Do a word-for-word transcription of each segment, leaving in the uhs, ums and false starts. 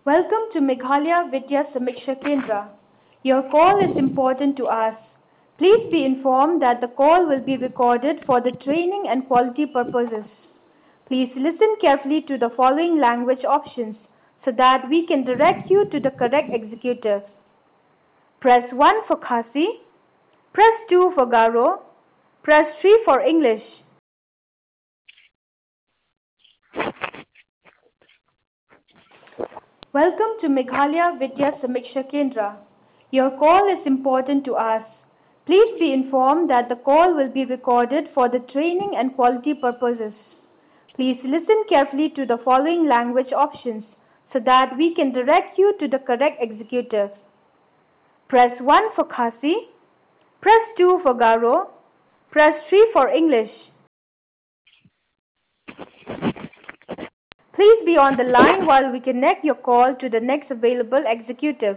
Welcome to Meghalaya Vidya Samiksha Kendra. Your call is important to us. Please be informed that the call will be recorded for the training and quality purposes. Please listen carefully to the following language options so that we can direct you to the correct executive. Press one for Khasi, press two for Garo, press three for English. Welcome to Meghalaya Vidya Samiksha Kendra. Your call is important to us. Please be informed that the call will be recorded for the training and quality purposes. Please listen carefully to the following language options so that we can direct you to the correct executive. Press one for Khasi, press two for Garo, press three for English. Please be on the line while we connect your call to the next available executive.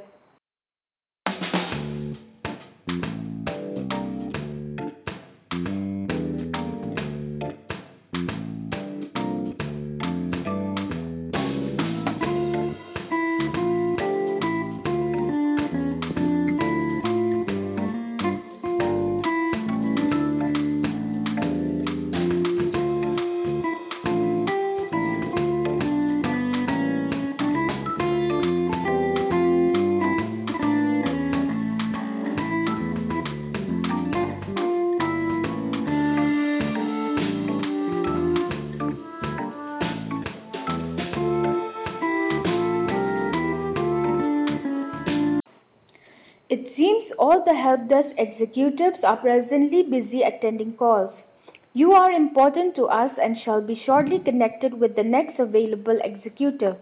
It seems all the help desk executives are presently busy attending calls. You are important to us and shall be shortly connected with the next available executive.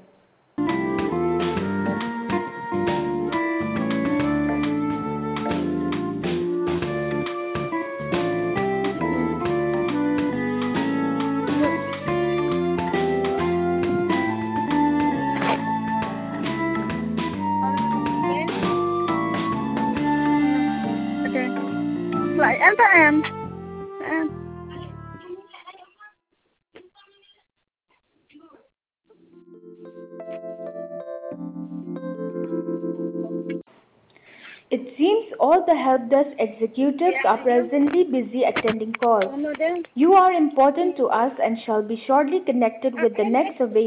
Lại em cho em em It seems all the help desk executives are presently busy attending calls. You are important to us and shall be shortly connected with the next available